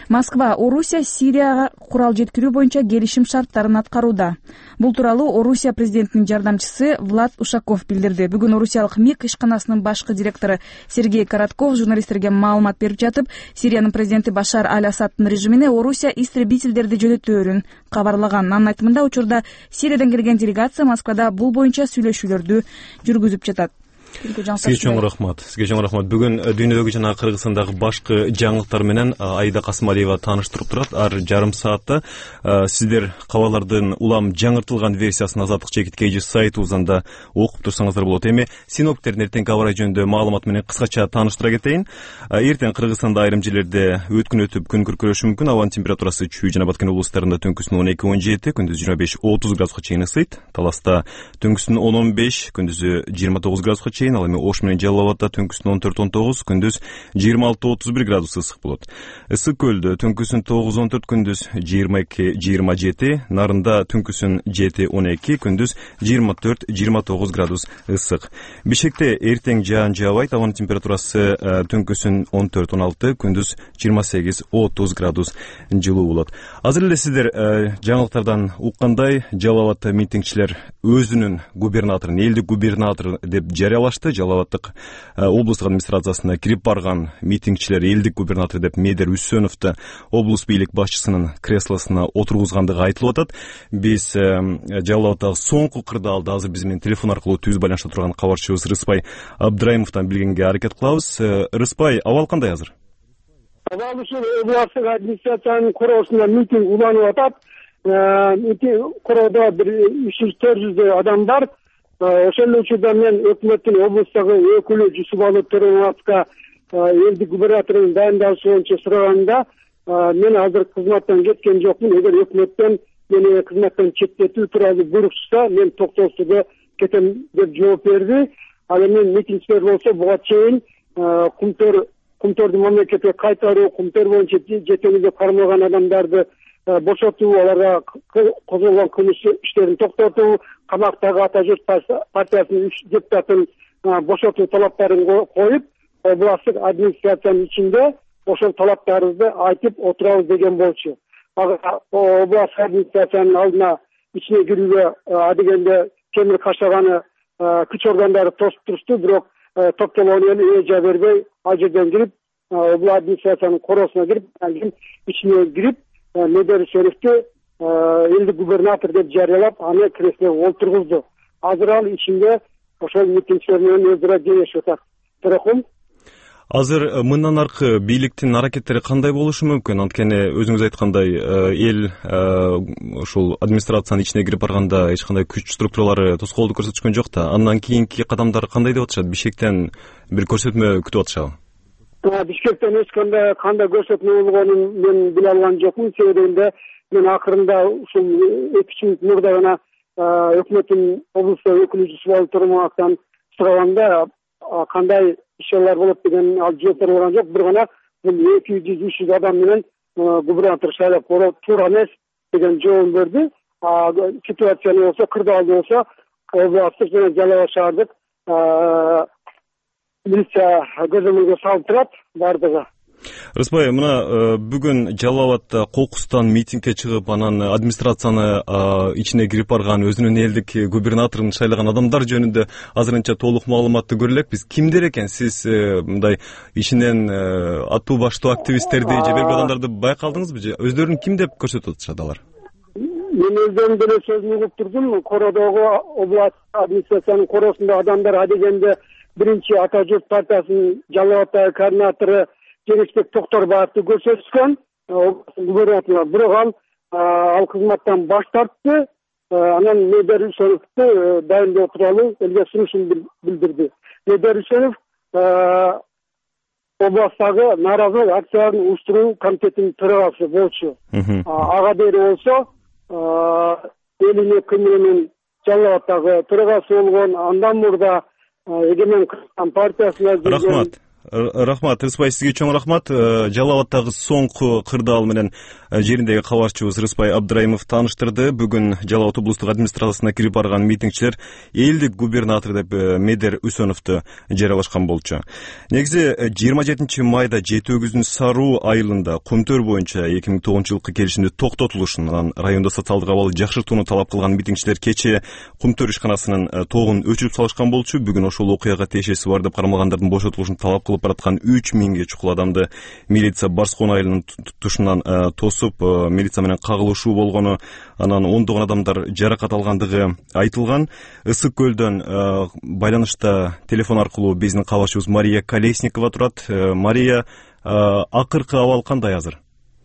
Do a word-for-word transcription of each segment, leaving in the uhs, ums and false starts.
Москва Орусия Сирияга курал жеткирүү боюнча келишим шарттарын аткарууда. Бул тууралуу Орусия президентинин жардамчысы Влад Ушаков билдирди. Бүгүн Орусиялык МИГ ишканасынын башкы директору Сергей Коротков журналисттерге маалымат берип жатып, Сириянын президенти Башар аль-Асаддын режимине Орусия истребительдерди жөнөтөөрүн кабарлаган. Анын айтымында учурда Сириядан келген делегация Москвада бул боюнча сүйлөшүүлөрдү жүргүзүп жатат. Сизге чоң рахмат. Сизге чоң рахмат. Бүгүн дүйнөдөгү жана Кыргызстандагы башкы жаңылыктар менен Аида Касымалиева тааныштырып турат. Ар жарым саатта сиздер кабарлардын улам жаңыртылган версиясын Азаттык чекит kg сайтыбызда окуп турсаңыздар болот. Эми синоптиктердин эртеңки аба ырайы жөнүндө маалымат менен кыскача тааныштыра кетейин. Эртең Кыргызстанда айрым жерлерде өткүн өтүп күн күркүрөшү мүмкүн. Абанын температурасы Чүй жана Баткен облустарында түнкүсүн он эки он жети, күндүз жыйырма беш отуз градуска чейин ысыйт. Таласта түнкүсүн он он беш, күндүзү жыйырма тогуз градуска чейин. Ал эми Ош менен Жалал Абадда түнкүсүн он төрт он тогуз, күндүз жыйырма алты отуз бир градус ысык болот. Ысык көлдө түнкүсүн тогуз он төрт, күндүз жыйырма эки жыйырма жети, Нарында түнкүсүн жети он эки, күндүз жыйырма төрт жыйырма тогуз градус ысык. Бишкекте эртең жаан жаабайт, абанын температурасы түнкүсүн он төрт он алты, күндүз жыйырма сегиз отуз градус жылуу болот. Азыр эле сиздер жаңылыктардан уккандай, Жалал Абадта митингчилер өзүнүн губернаторун, элдик губернатор деп жарыялашты. Жалал Абадтык облустук администрациясына кирип барган митингчилер элдик губернатор деп Медер Үсөновду облус бийлик башчысынын креслосуна отургузгандыгы айтылып атат. Биз Жалал Абадтагы соңку кырдаалды азыр биз менен телефон аркылуу түз байланышта турган кабарчыбыз Рыспай Абдрайымовдон билгенге аракет кылабыз. Рыспай, абал кандай азыр? Абал ушул областык администрациянын короосунда митинг уланып атат. Короодо бир үч жүз төрт жүздөй адам бар. Ошол эле учурда мен өкмөттүн облустагы өкүлү Жусупалы Төрөматовго элдик губернатордун дайындалышы боюнча сураганымда мен азыр кызматтан кеткен жокмун. Эгер өкмөттөн мени кызматтан четтетүү тууралуу буйрук чыкса, мен токтоосузда кетем деп жооп берди. Ал эми митингчилер болсо буга чейин кумтөр кумторду мамлекетке кайтаруу, кумтөр боюнча жетеңизде кармалган адамдарды бошотуу, аларга козголгон кылмыш иштерин токтотуу, камактагы Ата журт партиясынын үч депутатын бошотуу талаптарын коюп, областтык администрациянын ичинде ошол талаптарыбызды айтып отурабыз деген болчу. Областтык администрациянын алдына ичине кирүүгө адегенде темир кашаганы күч органдары тосуп турушту, бирок топтолгон эл эжа бербей ал жерден кирип, областык администрациянын короосуна кирип, ичине кирип Медер Үсөновду элдик губернатор деп жарыялап, аны креслого олтургузду. Азыр ал ичинде ошол митингчилер менен өз ара кеңешип атат. Таракым. Азыр мындан аркы бийликтин аракеттери кандай болушу мүмкүн? Анткени өзүңүз айткандай, эл ушул администрациянын ичине кирип барганда эч кандай күч структуралары тоскоолдук көрсөтүшкөн жок да. Андан кийинки кадамдар кандай деп атышат? Бишкектен бир көрсөтмө күтүп атышабы? Бишкектен эч кандай кандай көрсөтмө болгонун мен биле алган жокмун. Себебинде мен акырында ушул эки үч мүнөт мурда гана өкмөттүн облустук өкүлү Жусупалы Төрөматовдон сураганда кандай ишелер болот деген ал жооп бере алган жок. Бир гана бул эки жүз үч жүз адам менен губернатор шайлап коюу туура эмес деген жообун берди. Ситуацияны болсо, кырдаалды болсо, областтык жана Жалал Абад шаардык милиция көзөмөлгө салып турат бардыгы. Рыспай, мына бүгүн Жалал Абадта кокустан митингге чыгып, анан администрацияны ичине кирип барган өзүнүн элдик губернаторун шайлаган адамдар жөнүндө азырынча толук маалыматты көрө элекпиз. Кимдер экен? Сиз мындай ичинен аттуу баштуу активисттерди же бир адамдарды байкалдыңызбы же? Өздөрүн ким деп көрсөтүп атышат алар? Мен өздөрүм деле сөзүн угуп турдум. Кородогу област администрациянын короосунда адамдар адегенде биринчи Ата журт партиясынын Жалал Абадтагы координатору Жеңишбек Токторбаевди көрсөтүшкөн, губернатор, бирок ал ал кызматтан баш тартты. Анан Медер Үсөновду дайындоо тууралуу элге сунушун билдирди. Медер Үсөнов областтагы нааразылык акцияларын уюштуруу комитетинин төрагасы болчу. Ага бери болсо элине кымырынын Жалал Абадтагы төрагасы болгон, андан мурда Эгемен Кыргызстан партиясына Рахмат. Рахмат, Рыспай, сизге чоң рахмат. Жалал Абадтагы соңку кырдаал менен жериндеги кабарчыбыз Рыспай Абдраимов тааныштырды. Бүгүн Жалал Абад облустук администрациясына кирип барган митингчилер элдик губернатор деп Медер Үсөновду жарыялашкан болчу. Негизи жыйырма жетинчи майда жети өгүздүн Саруу айылында Кумтөр боюнча эки миң тогузунчу жылкы келишимди токтотулушун, анан райондо социалдык абалы жакшыртууну талап кылган митингчилер кечээ Кумтөр ишканасынын тогун өчүрүп салышкан болчу. Бүгүн ошол окуяга тиешеси бар деп кармалгандардын бошотулушун талап кылып бараткан үч миңге чукул адамды милиция Барскон айылынын тушунан тосуп, милиция менен кагылышуу болгону, анан ондогон адамдар жаракат алгандыгы айтылган. Ысык көлдөн байланышта телефон аркылуу биздин кабарчыбыз Мария Колесникова турат. Мария, акыркы абал кандай азыр?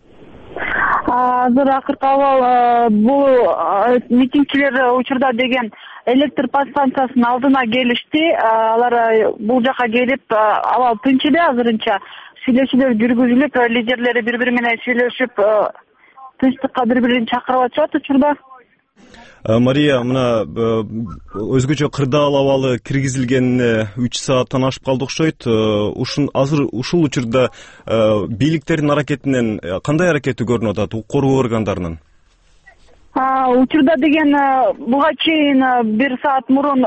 Азыр акыркы абал бул митингчилер учурда деген электр подстанциясынын алдына келишти. Алар бул жака келип, абал тынч эле азырынча. Сүйлөшүүлөр жүргүзүлүп, лидерлери бири-бири менен сүйлөшүп, тынчтыкка бири-бирин чакырып атышат учурда. Мария, мына өзгөчө кырдаал абалы киргизилгенине үч сааттан ашып калды окшойт. Ушун азыр ушул учурда бийликтердин аракетинен кандай аракети көрүнүп атат, коргоо органдарынын? Учурда деген буга чейин бир саат мурун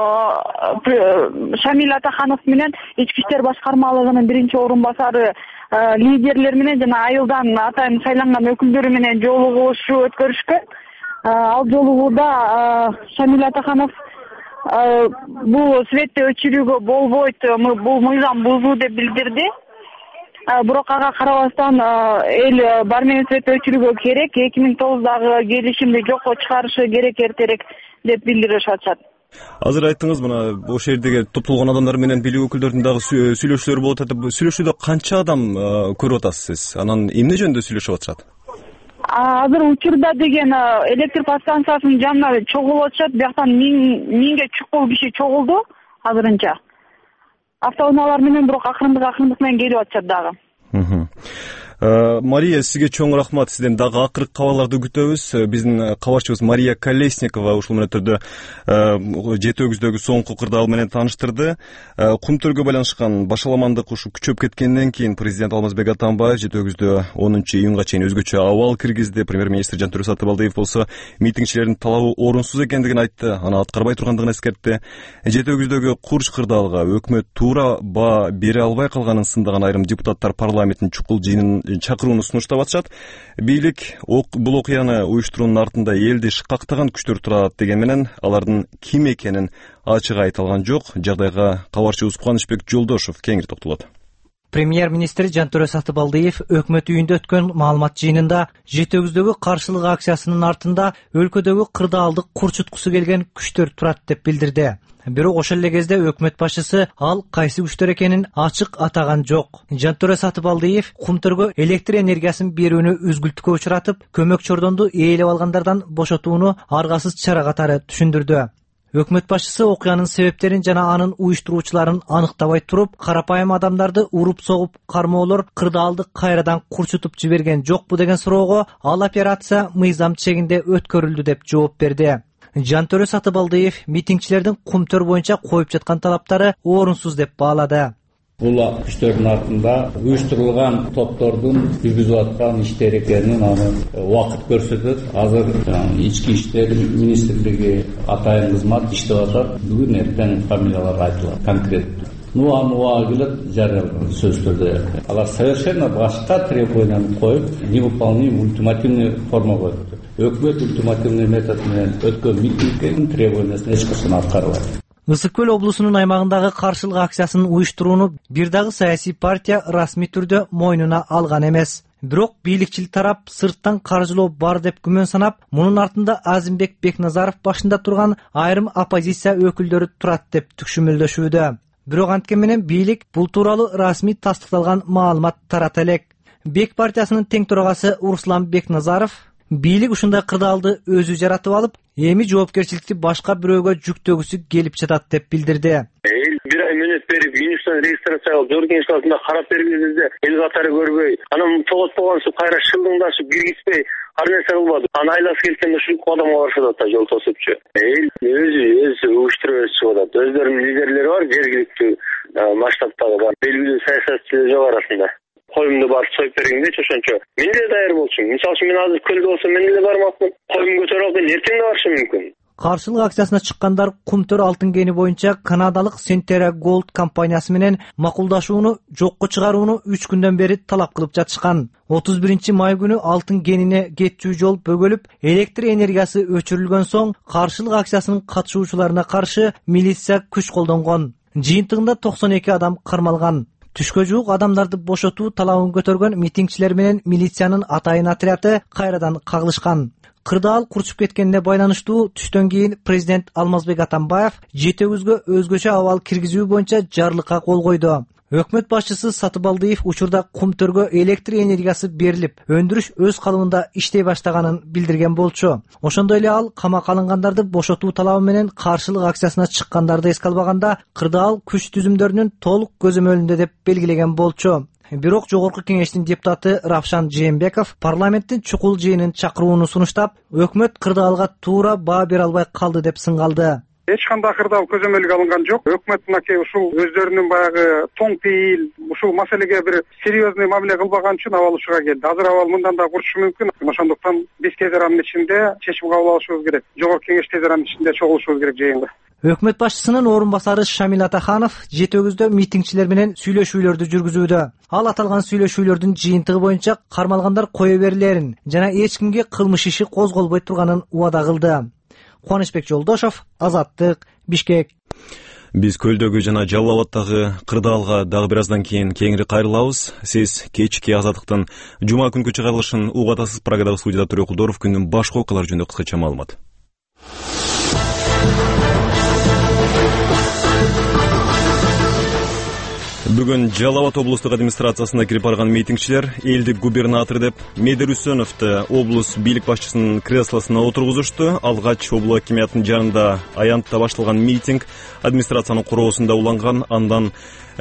Шамил Атаханов менен Ички иштер башкармалыгынын биринчи орун басары лидерлер менен жана айылдан атайын сайланган өкүлдөрү менен жолугушуу өткөрүшкөн. Ал жолугууда Шамил Атаханов бул светти өчүрүүгө болбойт, бул мыйзам бузуу деп билдирди. Бирок ага карабастан эл бар менен свет өчүрүүгө керек, эки миң тогуздагы келишимди жокко чыгарышы керек эртерээк деп билдиришип атышат. Азыр айттыңыз, мына ошол жердеги топтолгон адамдар менен бийлик өкүлдөрүнүн дагы сүйлөшүүлөрү болуп атат. Сүйлөшүүдө канча адам көрүп атасыз? Анан эмне жөнүндө сүйлөшүп атышат? Азыр учурда деген электр подстанциясынын жанына чогулуп атышат. Бияктан миңге чукул киши чогулду азырынча. Автоунаалар менен бирок акырындык акырындык менен келип атышат дагы. Мария, сизге чоң рахмат. Сизден дагы акыркы кабарларды күтөбүз. Биздин кабарчыбыз Мария Колесникова ушул мүнөттөрдө жети өгүздөгү соңку кырдаал менен тааныштырды. Кумтөргө байланышкан башаламандык ушу күчөп кеткенден кийин президент Алмазбек Атамбаев жети өгүздө онунчу июнга чейин өзгөчө абал киргизди. Премьер-министр Жантөрө Сатыбалдиев болсо митингчилердин талабы орунсуз экендигин айтты, аны аткарбай тургандыгын эскертти. жети өгүздөгү Курч кырдаалга өкмөт туура баа бере албай калганын сындаган айрым депутаттар парламенттин чукул жыйынын чакырууну сунуштап атышат. Бийлик бул окуяны уюштуруунун артында элди шкактаган күчтөр турат деген менен алардын ким экенин ачык айта алган жок. Жагдайга кабарчыбыз Кубанычбек Жолдошов кеңири токтолот. Премьер-министр Жантөрө Сатыбалдиев өкмөт үйүндө өткөн маалымат жыйынында жети өгүздөгү каршылык акциясынын артында өлкөдөгү кырдаалды курчуткусу келген күчтөр турат деп билдирди. Бирок ошол эле кезде өкмөт башчысы ал кайсы күчтөр экенин ачык атаган жок. Жантөрө Сатыбалдиев Кумтөргө электр энергиясын берүүнү үзгүлтүккө учуратып, көмөк чордонду ээлеп алгандардан бошотууну аргасыз чара катары түшүндүрдү. Өкмөт башчысы окуянын себептерин жана анын уюштуруучуларын аныктабай туруп, карапайым адамдарды уруп согуп кармоолор кырдаалды кайрадан курчутуп жиберген жокпу деген суроого ал операция мыйзам чегинде өткөрүлдү деп жооп берди. Жантөрө Сатыбалдиев митингчилердин Кумтөр боюнча коюп жаткан талаптары орунсуз деп баалады. Бул күчтөрдүн артында уюштурулган топтордун жүргүзүп аткан иштер экенин аны убакыт көрсөтөт. Азыр ички иштер министрлиги атайын кызмат иштеп атат. Бүгүн эртең фамилиялар айтылат конкреттүү. Нуа нуа келет жарыяланган сөздөрдө. Алар совершенно башка требованияны коюп, невыполнимый ультимативный форма коюп. Өкмөт ультимативный метод менен өткөн митингдин требованиясын эч качан аткарбайт. Ысык көл облусунун аймагындагы каршылык акциясын уюштурууну бир дагы саясий партия расмий түрдө мойнуна алган эмес. Бирок бийликчил тарап сырттан каржылоо бар деп күмөн санап, мунун артында Азимбек Бекназаров башында турган айрым оппозиция өкүлдөрү турат деп түкшүмөлдөшүүдө. Бирок анткен менен бийлик бул тууралуу расмий тастыкталган маалымат тарата элек. Бек партиясынын тең төрагасы Руслан Бекназаров бийлик ушундай кырдаалды өзү жаратып алып, эми жоопкерчиликти башка бирөөгө жүктөгүсү келип жатат деп билдирди. Бир ай мөөнөт берип, минустан регистрацияга Жорген шкаласында карап бергенибизде эл катары көрбөй, анан тогоз болгон су кайра шылдыңдашып киргизбей, ар нерсе кылбады. Анан айласы келгенде ушул кадамга барышып атат, жол тосупчу. Эл өзү өзү уюштуруп чыгып атат. Өздөрүнүн лидерлери бар, жергиликтүү масштабтагы бар белгилүү саясатчылар жок арасында. Коюмду барып союп берейин дечи, ошончо мен деле даяр болчумун. Мисалы үчүн мен азыр көлдө болсом мен деле бармакмын. Коюм көтөрүп алып мен эртең да барышым мүмкүн. Каршылык акциясына чыккандар Кумтөр алтын кени боюнча канадалык Centerra Gold компаниясы менен макулдашууну жокко чыгарууну үч күндөн бери талап кылып жатышкан. отуз биринчи май күнү алтын кенине кетчү жол бөгөлүп, электр энергиясы өчүрүлгөн соң каршылык акциясынын катышуучуларына каршы милиция күч колдонгон. Жыйынтыгында токсон эки адам кармалган. Түшкө жуук адамдарды бошотуу талабын көтөргөн митингчилер менен милициянын атайын отряды кайрадан кагылышкан. Кырдаал курчуп кеткенине байланыштуу түштөн кийин президент Алмазбек Атамбаев жетегүзгө өзгөчө абал киргизүү боюнча жарлыкка кол койду. Өкмөт башчысы Сатыбалдиев учурда Кумтөргө электр энергиясы берилип, өндүрүш өз калыбында иштей баштаганын билдирген болчу. Ошондой эле ал камакка алынгандарды бошотуу талабы менен каршылык акциясына чыккандарды эске албаганда, Кырдаал күч түзүмдөрүнүн толук көзөмөлүндө деп белгилеген болчу. Бирок Жогорку Кеңештин депутаты Равшан Жээнбеков парламенттин чукул жыйынын чакырууну сунуштап, өкмөт Кырдаалга туура баа бере албай калды деп сынгалды. Эч кандай Кырдаал көзөмөлгө алынган жок. Өкмөт мынакей ушул өздөрүнүн баягы тоң пейил ушул маселеге бир серьезный мамиле кылбаган үчүн абал ушуга келди. Азыр абал мындан да курчушу мүмкүн. Ошондуктан биз тез аранын ичинде чечим кабыл алышыбыз керек. Жогорку Кеңеш тез аранын ичинде чогулушубуз керек жыйынга. Өкмөт башчысынын орун басары Шамил Атаханов жетегүздө митингчилер менен сүйлөшүүлөрдү жүргүзүүдө. Ал аталган сүйлөшүүлөрдүн жыйынтыгы боюнча кармалгандар кое берилерин жана эч кимге кылмыш иши козголбой турганын убада кылды. Кубанычбек Жолдошов, Азаттык, Бишкек. Биз көлдөгү жана Жалал абаддагы Кырдаалга дагы бир аздан кийин кеңири кайрылабыз. Сиз кечки Азаттыктын жума күнкү чыгарылышын угатасыз. Прагадагы студияда Төрө Кулдоров. Күндүн башка окуялары жөнүндө кыскача маалымат. Бүгүн Жалал абад облустук администрациясына кирип барган митингчилер элдик губернатор деп Медер Үсөновду облус бийлик башчысынын креслосуна отургузушту. Алгач облус акимиятынын жанында аянтта башталган митинг администрациянын короосунда уланган. Андан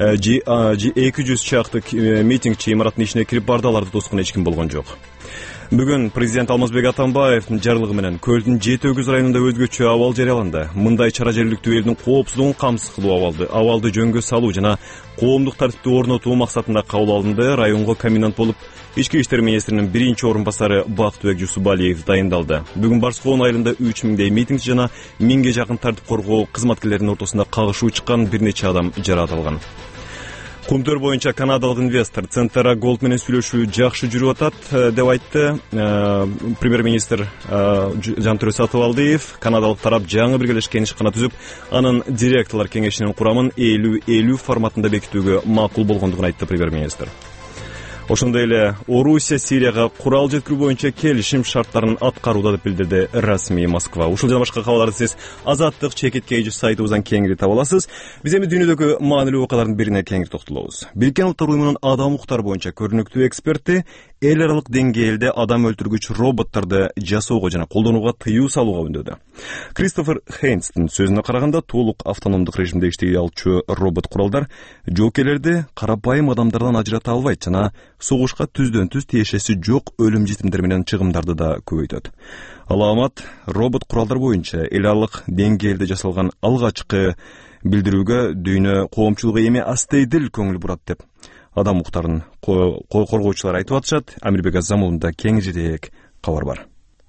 эки жүз чакты митингчи имараттын ичине кирип барды. Аларды тоскон эч ким болгон жок. Бүгүн президент Алмазбек Атамбаевдин жарлыгы менен Көлдүн жети-өгүз районунда өзгөчө абал жарыяланды. Мындай чара жергиликтүү элдин коопсуздугун камсыз кылуу абалды, абалды жөнгө салуу жана коомдук тартипти орнотуу максатында кабыл алынды. Районго комендант болуп ички иштер министринин биринчи орун басары Бактыбек Жусубалиев дайындалды. Бүгүн Барскоон айылында үч миңдей митингчи жана миңге жакын тартип коргоо кызматкерлеринин ортосунда кагышуу чыккан, бир нече адам жаракат алган. Кумтөр боюнча канадалык инвестор Centerra Gold менен сүйлөшүү жакшы жүрүп атат деп айтты премьер-министр Жантөрө Сатыбалдиев. Канадалык тарап жаңы биргелешкен ишкана түзүп, анын директорлор кеңешинин курамын элүү элүү форматында бекитүүгө макул болгондугун айтты премьер-министр. Ошондой эле Орусия Сирияга курал жеткирүү боюнча келишим шарттарын аткарууда деп билдирди расмий Москва. Ушул жана башка кабарларды сиз Азаттык чекит эйч сайтыбыздан кеңири таба аласыз. Биз эми дүйнөдөгү маанилүү окуялардын бирине кеңири токтолобуз. Бириккен Улуттар уюмунун адам укуктары боюнча көрүнүктүү эксперти эл аралык деңгээлде адам өлтүргүч роботторду жасоого жана колдонууга тыюу салууга үндөдү. Кристофер Хейнстин сөзүнө караганда, толук автономдук режимде иштей алчу робот куралдар жоокерлерди карапайым адамдардан ажырата албайт жана согушка түздөн түз тиешеси жок өлүм житимдер менен чыгымдарды да көбөйтөт. Аламат робот куралдар боюнча эл аралык деңгээлде жасалган алгачкы билдирүүгө дүйнө коомчулугу эми астейдил көңүл бурат деп адам укуктарын коргоочулар айтып атышат. Амирбек Азамулунда кеңирээк кабар бар.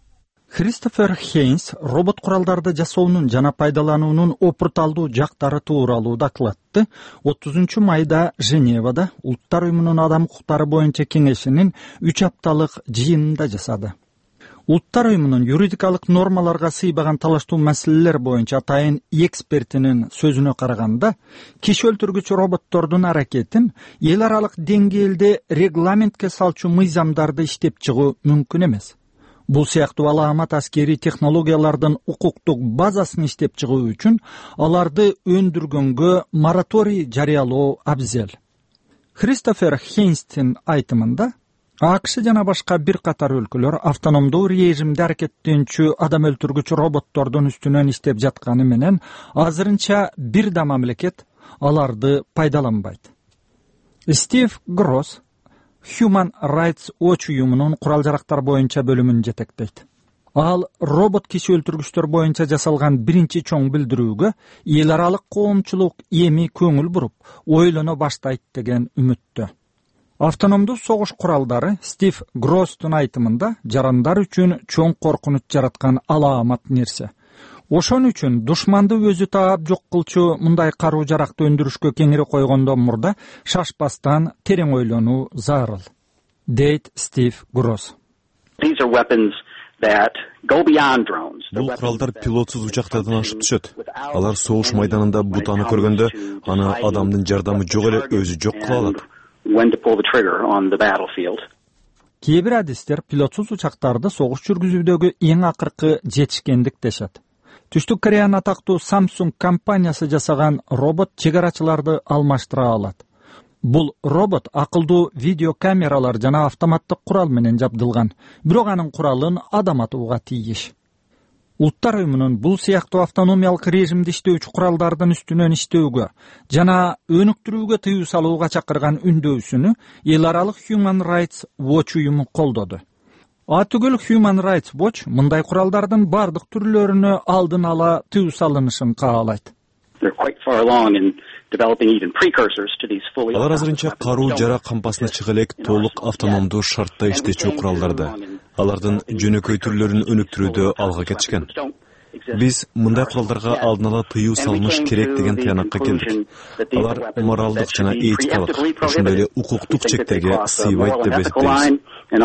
Кристофер Хейнс робот куралдарды жасоонун жана пайдалануунун опурталдуу жактары тууралуу докладты отузунчу майда Женевада Улуттар уюмунун адам укуктары боюнча кеңешинин үч апталык жыйынында жасады. Улуттар уюмунун юридикалык нормаларга сыйбаган талаштуу маселелер боюнча атайын экспертинин сөзүнө караганда, киши өлтүргүч роботтордун аракетин эл аралык деңгээлде регламентке салчу мыйзамдарды иштеп чыгуу мүмкүн эмес. Бул сыяктуу аламат аскери технологиялардын укуктук базасын иштеп чыгуу үчүн аларды өндүргөнгө мораторий жарыялоо абзел. Кристофер Хейнстин айтымында, АКШ жана башка бир катар өлкөлөр автономдуу режимде аракеттенчү адам өлтүргүч роботтордун үстүнөн иштеп жатканы менен азырынча бир да мамлекет аларды пайдаланбайт. Стив Гросс Human Rights Watch уюмунун курал жарактар боюнча бөлүмүн жетектейт. Ал робот киши өлтүргүчтөр боюнча жасалган биринчи чоң билдирүүгө эл аралык коомчулук эми көңүл буруп, ойлоно баштайт деген үмүттө. Автономдуу согуш куралдары Стив Гросстун айтымында жарандар үчүн чоң коркунуч жараткан алаамат нерсе. Ошон үчүн душманды өзү таап жок кылчу мындай каруу жаракты өндүрүшкө кеңири койгондон мурда шашпастан терең ойлонуу зарыл, дейт Стив Гросс. Бул куралдар пилотсуз учактардан ашып түшөт. Алар согуш майданында бутаны көргөндө аны адамдын жардамы жок эле өзү жок кыла алат. Кээ бир адистер пилотсуз учактарды согуш жүргүзүүдөгү эң акыркы жетишкендик дешет. Түштүк Кореянын атактуу Samsung компаниясы жасаган робот чек арачыларды алмаштыра алат. Бул робот акылдуу видео камералар жана автоматтык курал менен жабдылган, бирок анын куралын адам атууга тийиш. Улуттар уюмунун бул сыяктуу автономиялык режимде иштөөчү куралдардын үстүнөн иштөөгө жана өнүктүрүүгө тыюу салууга чакырган үндөөсүнү эл аралык Human Rights Watch уюму колдоду. Атүгүл Human Rights Watch мындай куралдардын бардык түрлөрүнө алдын ала тыюу салынышын каалайт. Алар азырынча каруу жарак кампасына чыга элек толук автономдуу шартта иштечү куралдарда. Алардын жөнөкөй түрлөрүн өнүктүрүүдө алга кетишкен. Биз мындай куралдарга алдын ала тыюу салыныш керек деген тыянакка келдик. Алар моралдык жана этикалык, ошондой эле укуктук чектерге сыйбайт деп эсептейбиз.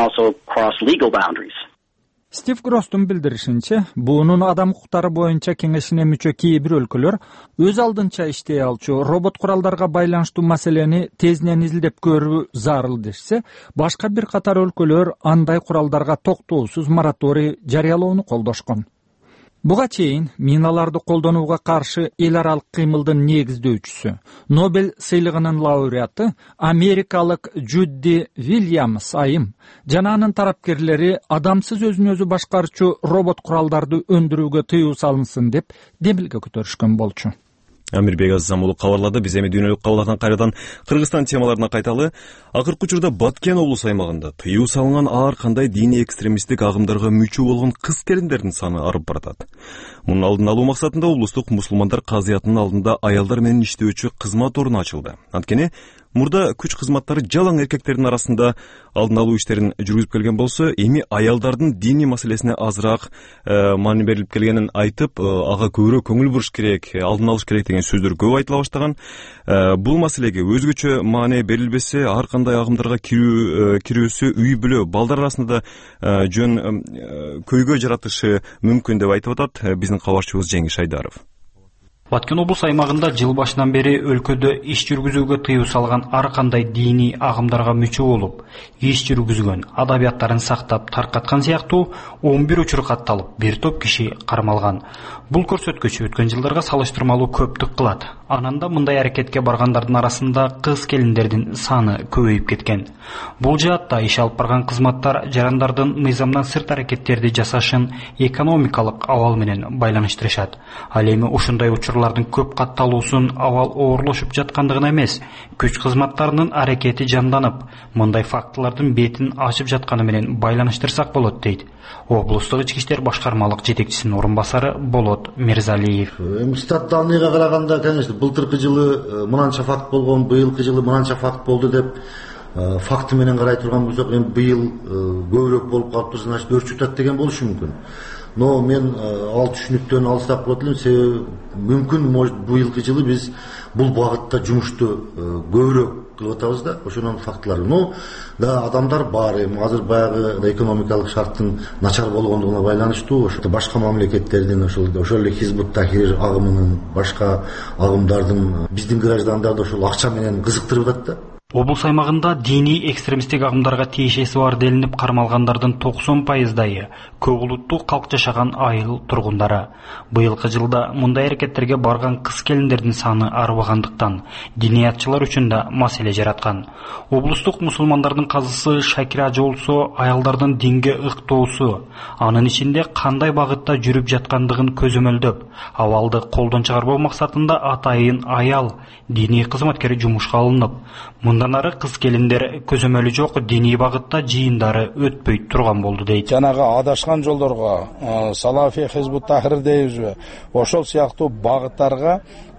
Стив Гросстун билдиришинче, буунун адам укуктары боюнча кеңешине мүчө кээ бир өлкөлөр өз алдынча иштей алчу робот куралдарга байланыштуу маселени тезинен изилдеп көрүү зарыл дешсе, башка бир катар өлкөлөр андай куралдарга токтоосуз мораторий жарыялоону колдошкон. Буга чейин миналарды колдонууга каршы эл аралык кыймылдын негиздөөчүсү, Нобель сыйлыгынын лауреаты америкалык Джуди Вильямс айым жана анын тарапкерлери адамсыз өзүн өзү башкарчу робот куралдарды өндүрүүгө тыюу салынсын деп демилге көтөрүшкөн болчу. Амирбек Азам уулу кабарлады. Биз эми дүйнөлүк кабарлардан кайрадан Кыргызстан темаларына кайталы. Акыркы учурда Баткен облусу аймагында тыюу салынган ар кандай диний экстремисттик агымдарга мүчө болгон кыз-келиндердин саны арып баратат. Мунун алдын алуу максатында облустук мусулмандар казыятынын алдында аялдар менен иштөөчү кызмат орну ачылды. Анткени мурда күч кызматтары жалаң эркектердин арасында алдын алуу иштерин жүргүзүп келген болсо, эми аялдардын диний маселесине азыраак маани берилип келгенин айтып, ага көбүрөөк көңүл буруш керек, алдын алыш керек деген сөздөр көп айтыла баштаган. Бул маселеге өзгөчө маани берилбесе, ар кандай агымдарга кирүү кирүүсү үй бүлө, балдар арасында жөн көйгөй жаратышы мүмкүн деп айтып атат биздин кабарчыбыз Жеңиш Айдаров. Баткен облус аймагында жыл башынан бери өлкөдө иш жүргүзүүгө тыюу салган ар кандай диний агымдарга мүчө болуп, иш жүргүзгөн, адабияттарын сактап таркаткан сыяктуу он бир учур катталып, бир топ киши кармалган. Бул көрсөткүч өткөн жылдарга салыштырмалуу көптүк кылат. Ананда мындай аракетке баргандардын арасында кыз-келиндердин саны көбөйүп кеткен. Бул жаатта иш алып барган кызматтар жарандардын мыйзамдан сырт аракеттерди жасашын экономикалык абал менен байланыштырышат. Ал эми ушундай учурлардын көп катталуусун абал оорлошуп жаткандыгына эмес, күч кызматтарынын аракети жанданып, мындай фактылардын бетин ачып жатканы менен байланыштырсак болот, дейт облустук ички иштер башкармалык жетекчисинин орун басары Болот Мирзалиев. Эми стат данныйга караганда, конечно, былтыркы жылы мынанча факт болгон, быйылкы жылы мынанча факт болду деп факты менен карай турган болсок, эми быйыл көбүрөөк болуп калыптыр, значит өрчүп атат деген болушу мүмкүн. Но мен ал түшүнүктөн алыстап болот элем, себеби мүмкүн, может, быйылкы жылы биз бул багытта жумушту көбүрөөк кылып атабыз да, ошонун фактылары. Но да адамдар бар, эми азыр баягы экономикалык шарттын начар болгондугуна байланыштуу, ошо башка мамлекеттердин, ошол ошол эле Хизбут Тахрир агымынын, башка агымдардын биздин граждандарды ошол акча менен кызыктырып атат да. Облус аймагында диний экстремисттик агымдарга тиешеси бар делинип кармалгандардын токсон пайыздайы көп улуттуу калк жашаган айыл тургундары. Быйылкы жылда мындай аракеттерге барган кыз-келиндердин саны арбагандыктан диниятчылар үчүн да маселе жараткан. Облустук мусулмандардын казысы Шакира болсо аялдардын динге ыктоосу, анын ичинде кандай багытта жүрүп жаткандыгын көзөмөлдөп, абалды колдон чыгарбоо максатында атайын аял диний кызматкер жумушка алынып, мындай Андан ары кыз келиндер көзөмөлү жок диний багытта жыйындары өтпөй турган болду дейт. Жанагы адашкан жолдорго, салафи хизбут тахрир дейбизби, ошол сыяктуу багыттарга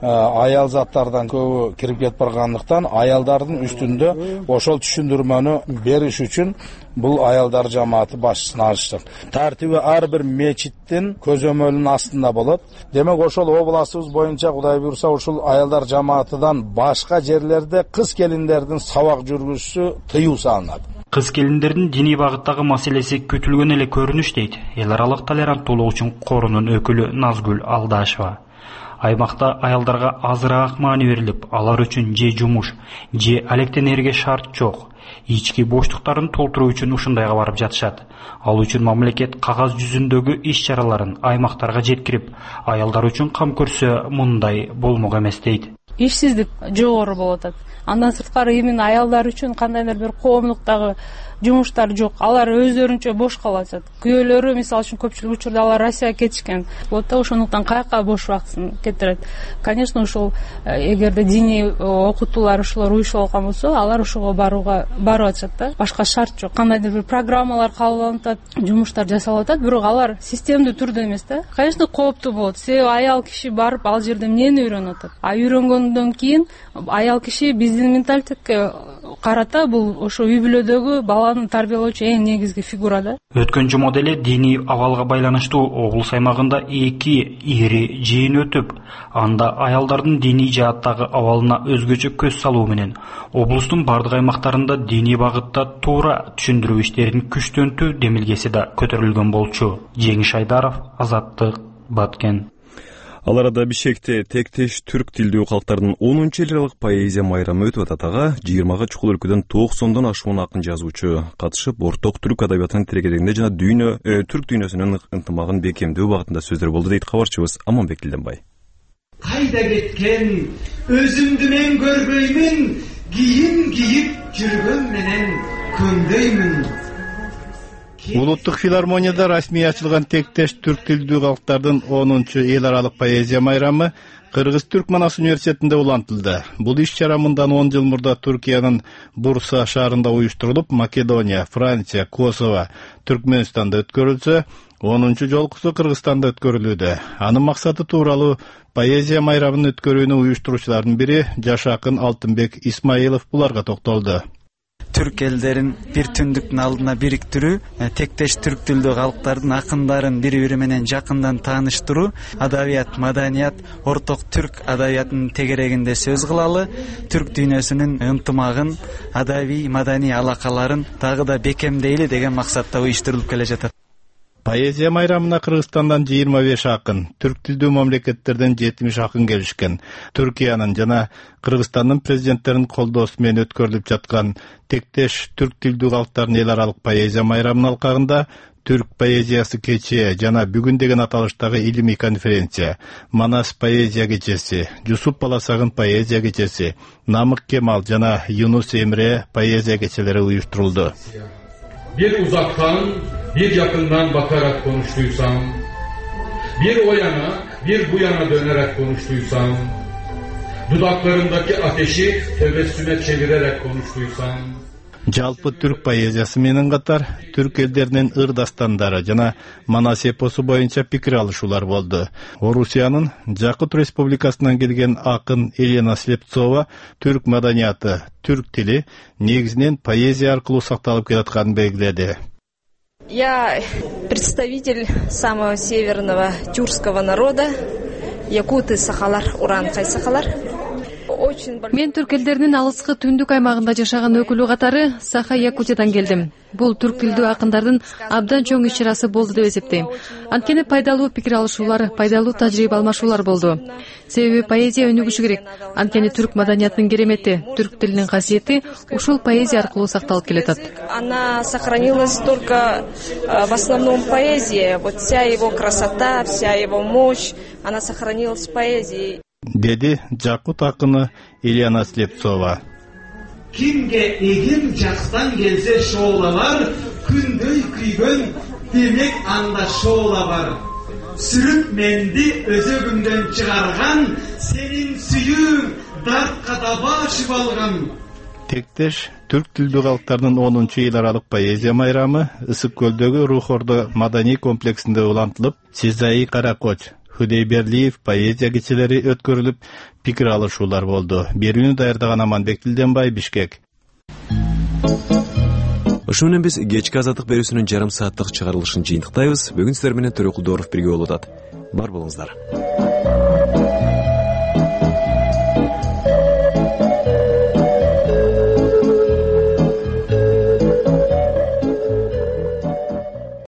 аял заттардан көбү кирип кетип баргандыктан аялдардын үстүндө ошол түшүндүрмөнү бериш үчүн бул аялдар жамааты башчысын ачтык. Тартиби ар бир мечиттин көзөмөлүнүн астында болот. Демек ошол областыбыз боюнча Кудай буйрса ушул аялдар жамаатынан башка жерлерде кыз келиндердин сабак жүргүзүшү тыюу салынат. Кыз келиндердин диний багыттагы маселеси күтүлгөн эле көрүнүш дейт эл аралык толеранттуулук үчүн корунун өкүлү Назгүл Алдашева. Аймакта аялдарга азыраак маани берилип, алар үчүн же жумуш, же алектенерге шарт жок. Ички боштуктарын толтуруу үчүн ушундайга барып жатышат. Ал үчүн мамлекет кагаз жүзүндөгү иш-чараларын аймактарга жеткирип, аялдар үчүн кам көрсө мындай болмок эмес дейт. Ишсиздик жогору болуп атат. Андан сырткары именно аялдар үчүн кандайдыр бир коомдуктагы жумуштар жок. Алар өздөрүнчө бош калып атат. Күйөөлөрү мисалы үчүн көпчүлүк учурда алар Россияга кетишкен. Вот да ошондуктан каяка бош убактысын кетирет. Конечно, ошол эгерде диний окутуулар ушулар уюшуп алган болсо, алар ошого барууга барып атышат да. Башка шарт жок. Кандайдыр бир программалар кабыл алынып атат, жумуштар жасалып атат, бирок алар системдүү түрдө эмес да. Конечно, кооптуу болот. Себеби аял киши барып ал жерде эмнени үйрөнүп атат. А үйрөнгөндөн кийин аял киши биздин менталитетке карата бул ошо үй бүлөдөгү баланы тарбиялоочу эң негизги фигура да. Өткөн жумада эле диний абалга байланыштуу облус аймагында эки ири жыйын өтүп, анда аялдардын диний жааттагы абалына өзгөчө көз салуу менен облустун бардык аймактарында диний багытта туура түшүндүрүү иштерин күчтөнтүү демилгеси да көтөрүлгөн болчу. Жеңиш Айдаров, Азаттык, Баткен. Ал арада Бишкекте тектеш түрк тилдүү калктардын онунчу эл аралык поэзия майрамы өтүп атат. Ага жыйырмага чукул өлкөдөн токсондон ашуун акын жазуучу катышып, орток түрк адабиятынын тирекерегинде жана дүйнө түрк дүйнөсүнүн ынтымагын бекемдөө багытында сөздөр болду дейт кабарчыбыз Аманбек Тилденбай. Кайда кеткен өзүмдү мен көрбөймүн, кийим кийип жүргөн менен көңдөймүн. Улуттук филармонияда расмий ачылган тектеш түрк тилдүү калктардын онунчу эл аралык поэзия майрамы Кыргыз-Түрк Манас университетинде улантылды. Бул иш-чара мындан он жыл мурда Түркиянын Бурса шаарында уюштурулуп, Македония, Франция, Косово, Түркмөнстанда өткөрүлсө, онунчу жолкусу Кыргызстанда өткөрүлүүдө. Анын максаты тууралуу поэзия майрамын өткөрүүнү уюштуруучулардын бири жаш акын Алтынбек Исмаилов буларга токтолду. Түрк элдерин бир түндүктүн алдына бириктирүү, тектеш түрк тилдүү калктардын акындарын бири-бири менен жакындан тааныштыруу, адабият, маданият, орток түрк адабиятынын тегерегинде сөз кылалы, түрк дүйнөсүнүн ынтымагын, адабий, маданий алакаларын дагы да бекемдейли деген максатта уюштурулуп келе жатат. Поэзия майрамына Кыргызстандан жыйырма беш акын, түрк тилдүү мамлекеттерден жетимиш акын келишкен. Түркиянын жана Кыргызстандын президенттеринин колдоосу менен өткөрүлүп жаткан тектеш түрк тилдүү калктардын эл аралык поэзия майрамынын алкагында түрк поэзиясы кечи жана бүгүн деген аталыштагы илимий конференция, Манас поэзия кечеси, Жусуп Баласагын поэзия кечеси, Намык Кемал жана Юнус Эмре поэзия кечелери уюштурулду. Bir uzaktan, bir yakından bakarak konuştuysam, bir o yana, bir bu yana dönerek konuştuysam, dudaklarındaki ateşi tebessüme çevirerek konuştuysam. Жалпы түрк поэзиясы менен катар түрк элдеринин ыр дастандары жана Манас эпосу боюнча пикир алышуулар болду. Орусиянын Жакут Республикасынан келген акын Елена Слепцова түрк маданияты, түрк тили негизинен поэзия аркылуу сакталып келатканын белгиледи. Я представитель самого северного тюркского народа, якуты сахалар, уранкай сахалар. Мен түрк элдеринин алыскы түндүк аймагында жашаган өкүлү катары Саха Якутиядан келдим. Бул түрк тилдүү акындардын абдан чоң иш-чарасы болду деп эсептейм. Анткени пайдалуу пикир алышуулар, пайдалуу тажрыйба алмашуулар болду. Себеби поэзия өнүгүшү керек. Анткени түрк маданиятынын керемети, түрк тилинин касиети ушул поэзия аркылуу сакталып келатат. Она сохранилась только в основном поэзия. Вот вся его красота, вся его мощь, она сохранилась в поэзии. Деди Жакут акыны Елена Слепцова. Kimge egin жактан келсе шоола бар, күндөй күйгөн демек анда шоола бар. Сүрүп менди өзөгүмдөн чыгарган, сенин сүйүүң дартка да башып алган. Тектеш түрк тилдүү калктардын онунчу эл аралык поэзия майрамы Ысык көлдөгү Рух Ордо маданий комплексинде улантылып, Сезаи Каракоч, Худейберлиев поэзия кечелери өткөрүлүп, пикир алышуулар болду. Берүүнү даярдаган Аманбек Тилденбай, Бишкек. Ушу менен биз кечки азаттык берүүсүнүн жарым сааттык чыгарылышын жыйынтыктайбыз. Бүгүн сиздер менен Төрөкулдоров бирге болуп атат. Бар болуңуздар.